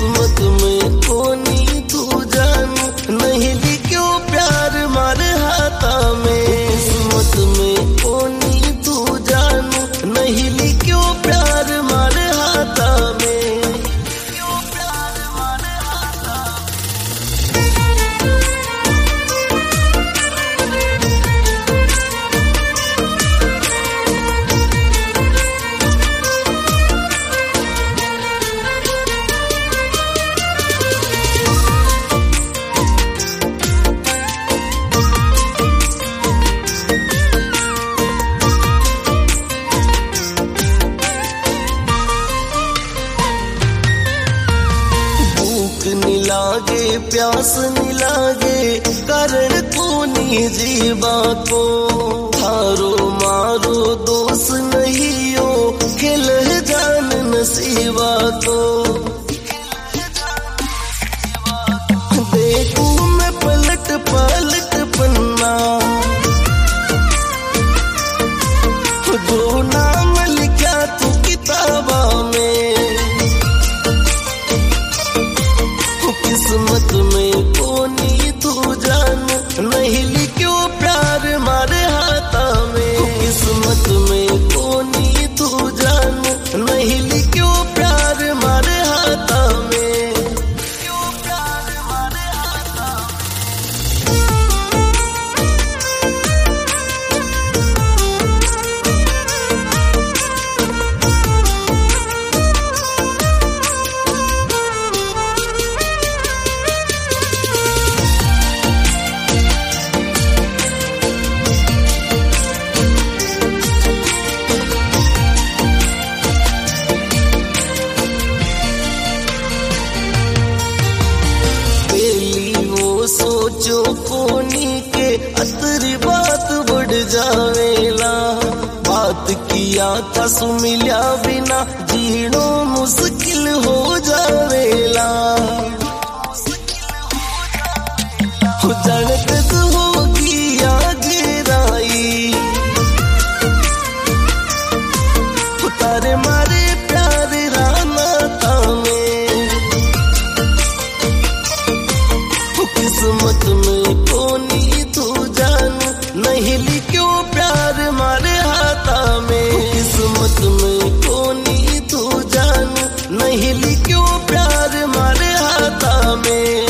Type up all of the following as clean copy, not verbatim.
किस्मत में कोनी तू जानू, नहीं लिखो प्यार मारे हाथा में। किस्मत में कोनी तू जानू, नहीं लिखो प्यार मारे हाथा में। लागे प्यास नी लागे कारण कोनी जीवा को। थारो मारो दोष नहीं हो खिल जान नसीबा को। देखूं मैं पलट पलट पन्ना, जो नाम लिखा तू किताबा में। किस्मत में कोनी तू जानू, नहीं लिखो प्यार मारे हाथा में। किस्मत में कोनी तू जानू, नहीं लिखो प्यार मारे हाथा में। सोचो कोनी के अतरी बात बढ़ जावेला। बात किया था सुमिल्या बिना जीणो मुश्किल हो जावेला। जनकत होगी आगे राई, तारे मारे प्यार राना तामे। किस्मत में कोनी तू जानू, नहीं लिखो प्यार मारे हाथा में। किस्मत में कोनी तू जानू, नहीं लिखो प्यार मारे हाथा में।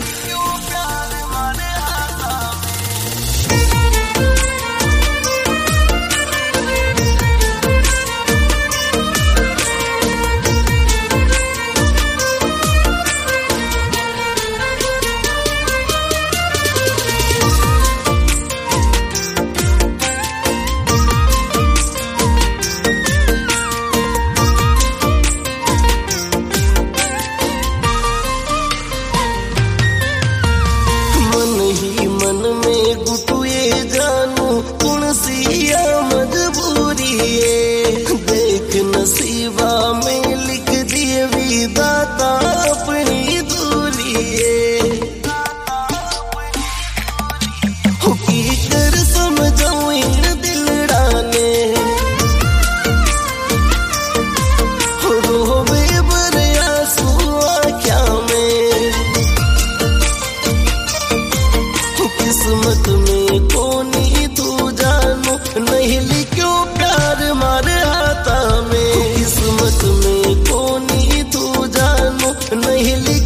मन में गुटुए जानू कौन सी मजबूरी है। देख नसीबा में लिख दिए विधाता अपनी दूरी है। की कर समझाऊं इन दिलड़ाने, रोवे बरे आंसू आँखा में। किस्मत में कोनी तू जानू, नहीं लिखो प्यार मारे हाथा में। किस्मत में कोनी तू जानू, नहीं लिखो